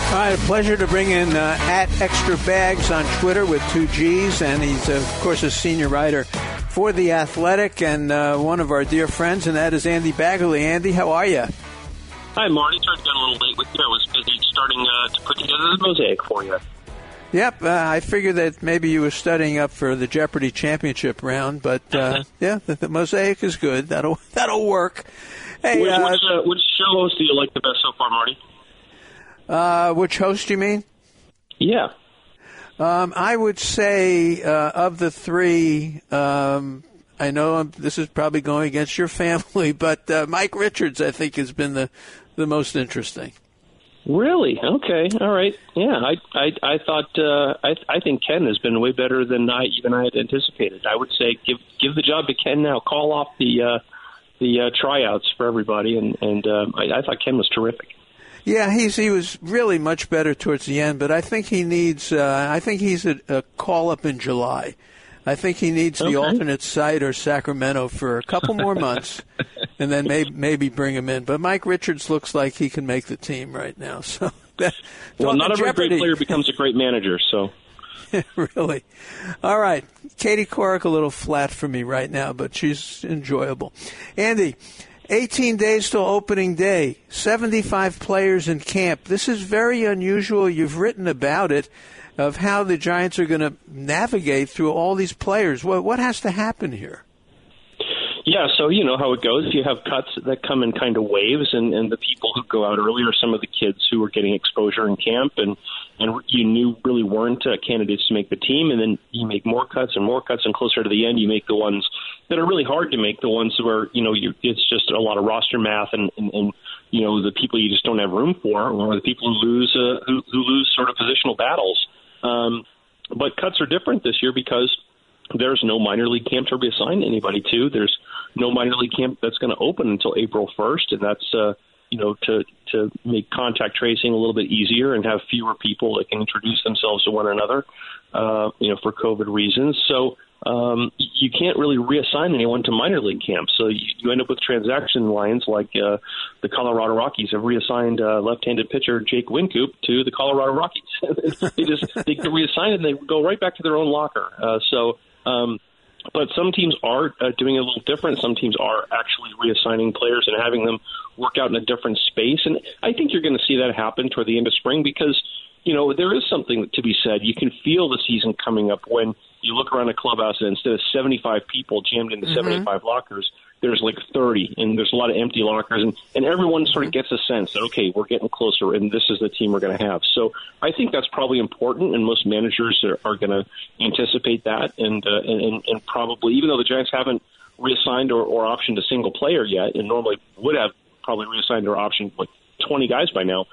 All right, a pleasure to bring in at Extra Bags on Twitter with 2 Gs, and he's, of course, a senior writer for The Athletic and one of our dear friends, and that is Andy Baggerly. Andy, how are you? Hi, Marty. Sorry to get a little late with you. I was busy starting to put together the mosaic for you. Yep, I figured that maybe you were studying up for the Jeopardy championship round, but yeah, the mosaic is good. That'll work. Hey, which show host do you like the best so far, Marty? Which host you mean? Yeah. I would say of the three, I know this is probably going against your family, but Mike Richards, I think, has been the most interesting. Really? Okay. All right. Yeah. I thought I think Ken has been way better than I had anticipated. I would say give the job to Ken now. Call off the tryouts for everybody, and I thought Ken was terrific. Yeah, he was really much better towards the end, but I think he needs. I think he's a call up in July. I think he needs the alternate site or Sacramento for a couple more months, and then maybe bring him in. But Mike Richards looks like he can make the team right now. So, well, not every great player becomes a great manager. So, really, all right. Katie Couric a little flat for me right now, but she's enjoyable. Andy, 18 days till opening day. 75 players in camp. This is very unusual. You've written about it, of how the Giants are going to navigate through all these players. What has to happen here? Yeah, so you know how it goes. You have cuts that come in kind of waves, and the people who go out early are some of the kids who are getting exposure in camp, and you knew really weren't candidates to make the team, and then you make more cuts, and closer to the end you make the ones that are really hard to make, the ones where, it's just a lot of roster math and the people you just don't have room for, or the people who lose sort of positional battles. But cuts are different this year because there's no minor league camp to reassign anybody to. There's no minor league camp that's going to open until April 1st, and that's to make contact tracing a little bit easier and have fewer people that can introduce themselves to one another, for COVID reasons. So you can't really reassign anyone to minor league camp. So you end up with transaction lines like the Colorado Rockies have reassigned left-handed pitcher Jake Wincoop to the Colorado Rockies. they get reassigned and they go right back to their own locker. But some teams are doing it a little different. Some teams are actually reassigning players and having them work out in a different space. And I think you're going to see that happen toward the end of spring because, there is something to be said. You can feel the season coming up when you look around a clubhouse and instead of 75 people jammed into 75 lockers, there's like 30, and there's a lot of empty lockers, and everyone sort of gets a sense that, okay, we're getting closer, and this is the team we're going to have. So I think that's probably important, and most managers are going to anticipate that, and probably, even though the Giants haven't reassigned or optioned a single player yet, and normally would have probably reassigned or optioned like 20 guys by now,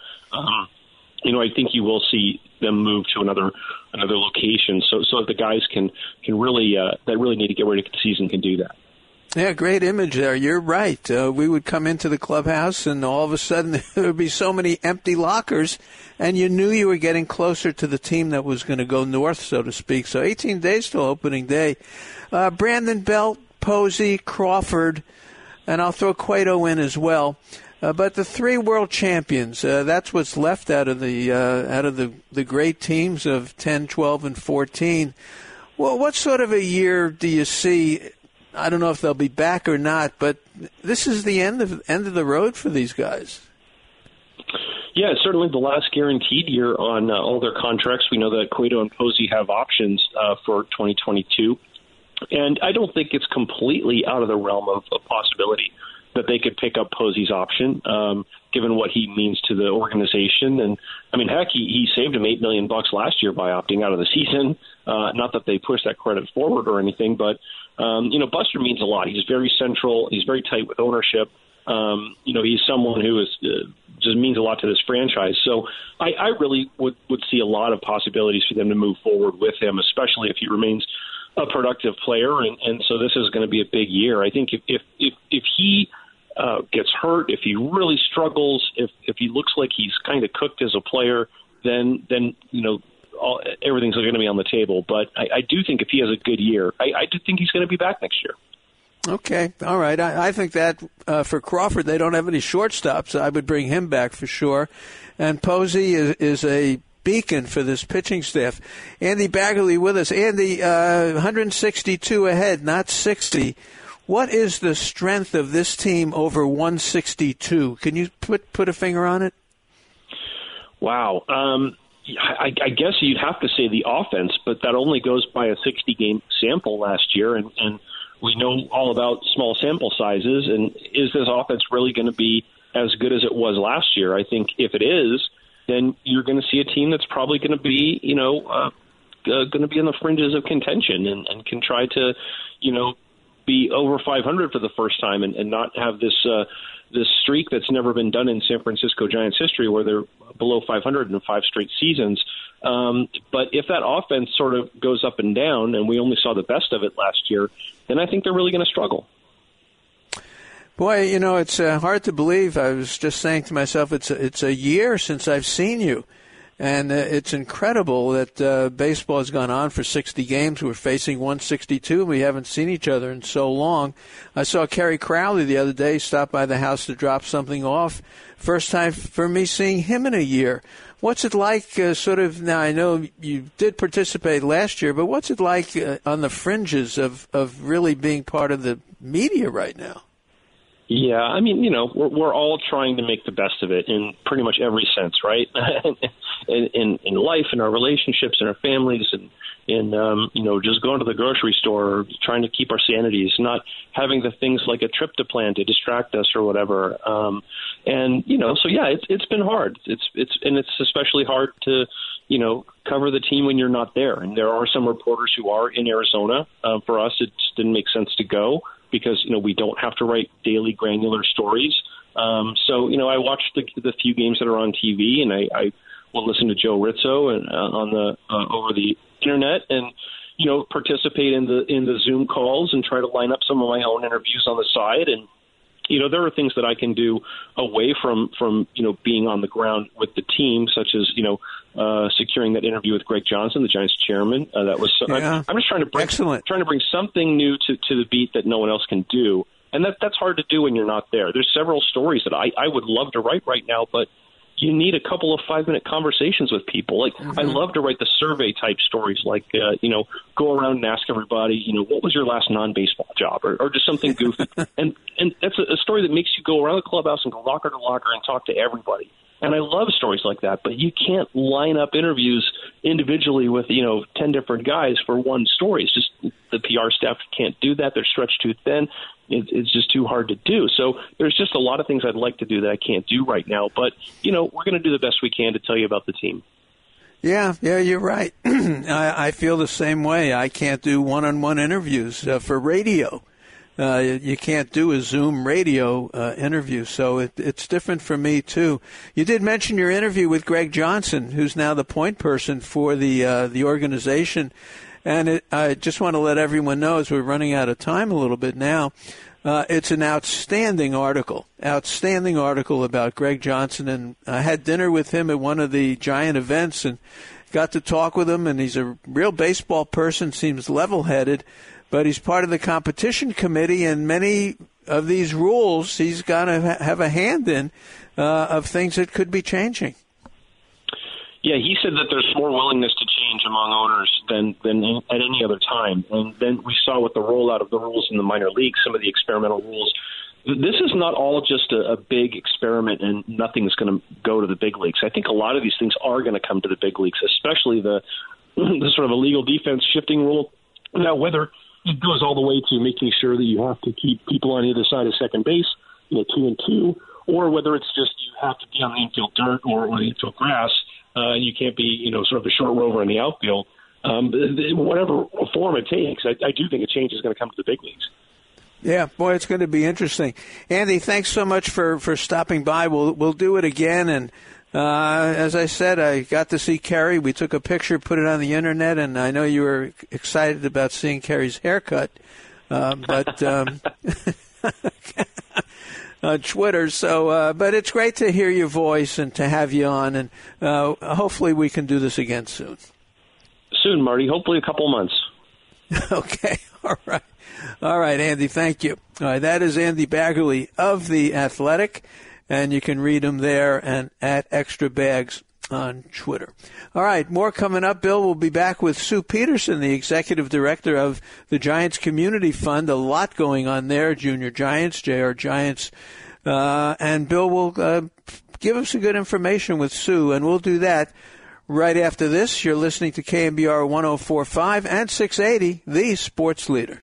I think you will see them move to another location, so the guys can really that really need to get ready for the season can do that. Yeah, great image there. You're right. We would come into the clubhouse, and all of a sudden there would be so many empty lockers, and you knew you were getting closer to the team that was going to go north, so to speak. So 18 days till opening day. Brandon Belt, Posey, Crawford, and I'll throw Cueto in as well. But the three world champions, that's what's left out of the great teams of 10, 12, and 14. Well, what sort of a year do you see? I don't know if they'll be back or not, but this is the end of the road for these guys. Yeah, it's certainly the last guaranteed year on all their contracts. We know that Cueto and Posey have options for 2022. And I don't think it's completely out of the realm of possibility that they could pick up Posey's option, given what he means to the organization. And, I mean, heck, he saved him $8 million last year by opting out of the season. Not that they pushed that credit forward or anything, but, Buster means a lot. He's very central. He's very tight with ownership. He's someone who is just means a lot to this franchise. So I really would see a lot of possibilities for them to move forward with him, especially if he remains a productive player. And so this is going to be a big year. I think if he gets hurt, if he really struggles, if he looks like he's kind of cooked as a player, then everything's going to be on the table. But I do think if he has a good year, I do think he's going to be back next year. Okay, all right. I think that for Crawford, they don't have any shortstops. I would bring him back for sure. And Posey is a beacon for this pitching staff. Andy Baggerly with us. Andy, 162 ahead, not 60. What is the strength of this team over 162? Can you put a finger on it? Wow. I guess you'd have to say the offense, but that only goes by a 60-game sample last year, and we know all about small sample sizes. And is this offense really going to be as good as it was last year? I think if it is, then you're going to see a team that's probably going to be, going to be in the fringes of contention and can try to, be over 500 for the first time and not have this streak that's never been done in San Francisco Giants history, where they're below 500 in 5 straight seasons. But if that offense sort of goes up and down, and we only saw the best of it last year, then I think they're really going to struggle. Boy, it's hard to believe. I was just saying to myself, it's a year since I've seen you. And it's incredible that baseball has gone on for 60 games. We're facing 162, and we haven't seen each other in so long. I saw Kerry Crowley the other day stop by the house to drop something off. First time for me seeing him in a year. What's it like now I know you did participate last year, but what's it like on the fringes of really being part of the media right now? Yeah, I mean, we're all trying to make the best of it in pretty much every sense, right? in life, in our relationships, in our families, and in just going to the grocery store, or trying to keep our sanities, not having the things like a trip to plan to distract us or whatever. So yeah, it's been hard. It's especially hard to cover the team when you're not there. And there are some reporters who are in Arizona. For us, it just didn't make sense to go, because, we don't have to write daily granular stories. I watch the few games that are on TV, and I will listen to Joe Rizzo and over the internet, and participate in the Zoom calls and try to line up some of my own interviews on the side. And there are things that I can do away from being on the ground with the team, such as securing that interview with Greg Johnson, the Giants chairman. That was yeah. I'm just trying to bring something new to the beat that no one else can do, and that's hard to do when you're not there. There's several stories that I would love to write right now, but you need a couple of 5-minute conversations with people. Like, I love to write the survey type stories, like, go around and ask everybody, what was your last non-baseball job, or just something goofy. and that's a story that makes you go around the clubhouse and go locker to locker and talk to everybody. And I love stories like that, but you can't line up interviews individually with, 10 different guys for one story. It's just the PR staff can't do that. They're stretched too thin. It's just too hard to do. So there's just a lot of things I'd like to do that I can't do right now. But, we're going to do the best we can to tell you about the team. Yeah, you're right. I feel the same way. I can't do one-on-one interviews for radio. You can't do a Zoom radio interview, so it's different for me, too. You did mention your interview with Greg Johnson, who's now the point person for the organization. And I just want to let everyone know, as we're running out of time a little bit now, it's an outstanding article about Greg Johnson. And I had dinner with him at one of the Giant events and got to talk with him. And he's a real baseball person, seems level-headed, but he's part of the competition committee, and many of these rules he's got to have a hand in of things that could be changing. Yeah, he said that there's more willingness to change among owners than at any other time. And then we saw with the rollout of the rules in the minor leagues, some of the experimental rules. This is not all just a big experiment and nothing's going to go to the big leagues. I think a lot of these things are going to come to the big leagues, especially the sort of illegal defense shifting rule. Now, whether it goes all the way to making sure that you have to keep people on either side of second base, 2-2, or whether it's just you have to be on the infield dirt or the infield grass, and you can't be, sort of a short rover in the outfield. Whatever form it takes, I do think a change is going to come to the big leagues. Yeah, boy, it's going to be interesting. Andy, thanks so much for stopping by. We'll do it again. And as I said, I got to see Kerry. We took a picture, put it on the Internet, and I know you were excited about seeing Kerry's haircut. But on Twitter. So, but it's great to hear your voice and to have you on. And hopefully we can do this again soon. Soon, Marty. Hopefully a couple months. Okay. All right. All right, Andy, thank you. All right, that is Andy Baggerly of The Athletic, and you can read him there and at Extra Bags on Twitter. All right, more coming up. Bill will be back with Sue Peterson, the executive director of the Giants Community Fund. A lot going on there, Junior Giants, JR Giants, and Bill will give us some good information with Sue, and we'll do that right after this. You're listening to KMBR 104.5 and 680, the sports leader.